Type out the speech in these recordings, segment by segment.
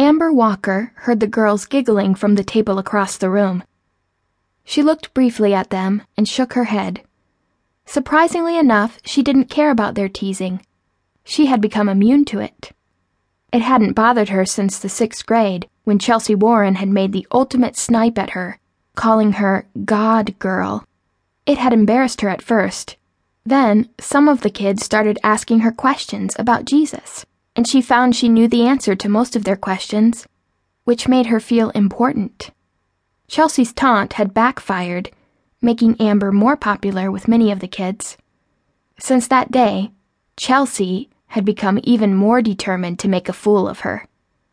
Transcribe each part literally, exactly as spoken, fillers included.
Amber Walker heard the girls giggling from the table across the room. She looked briefly at them and shook her head. Surprisingly enough, she didn't care about their teasing. She had become immune to it. It hadn't bothered her since the sixth grade, when Chelsea Warren had made the ultimate snipe at her, calling her God Girl. It had embarrassed her at first. Then, some of the kids started asking her questions about Jesus, and she found she knew the answer to most of their questions, which made her feel important. Chelsea's taunt had backfired, making Amber more popular with many of the kids. Since that day, Chelsea had become even more determined to make a fool of her.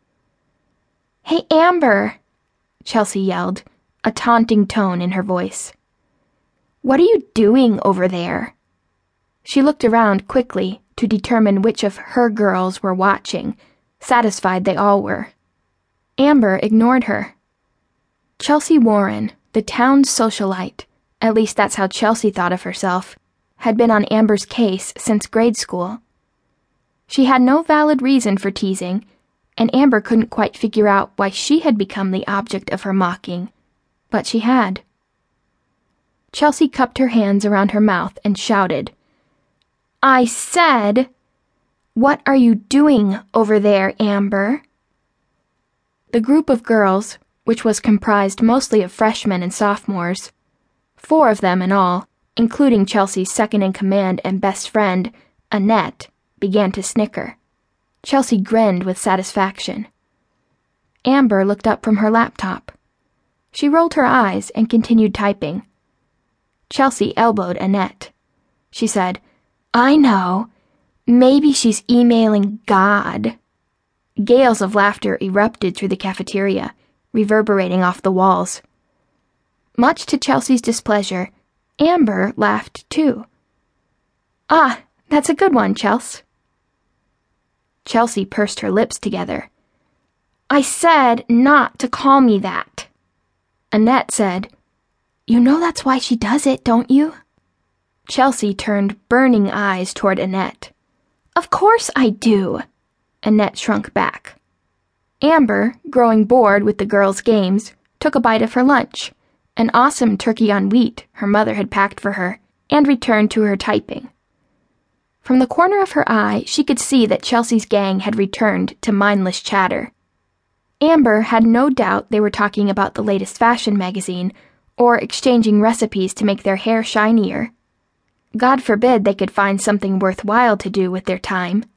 "Hey, Amber," Chelsea yelled, a taunting tone in her voice. "What are you doing over there?" She looked around quickly to determine which of her girls were watching, satisfied they all were. Amber ignored her. Chelsea Warren, the town's socialite, at least that's how Chelsea thought of herself, had been on Amber's case since grade school. She had no valid reason for teasing, and Amber couldn't quite figure out why she had become the object of her mocking, but she had. Chelsea cupped her hands around her mouth and shouted, "I said, what are you doing over there, Amber?" The group of girls, which was comprised mostly of freshmen and sophomores, four of them in all, including Chelsea's second-in-command and best friend, Annette, began to snicker. Chelsea grinned with satisfaction. Amber looked up from her laptop. She rolled her eyes and continued typing. Chelsea elbowed Annette. She said, "I know. Maybe she's emailing God." Gales of laughter erupted through the cafeteria, reverberating off the walls. Much to Chelsea's displeasure, Amber laughed too. "Ah, that's a good one, Chels." Chelsea pursed her lips together. "I said not to call me that." Annette said, "You know that's why she does it, don't you?" Chelsea turned burning eyes toward Annette. "Of course I do." Annette shrunk back. Amber, growing bored with the girls' games, took a bite of her lunch, an awesome turkey on wheat her mother had packed for her, and returned to her typing. From the corner of her eye, she could see that Chelsea's gang had returned to mindless chatter. Amber had no doubt they were talking about the latest fashion magazine, or exchanging recipes to make their hair shinier. God forbid they could find something worthwhile to do with their time.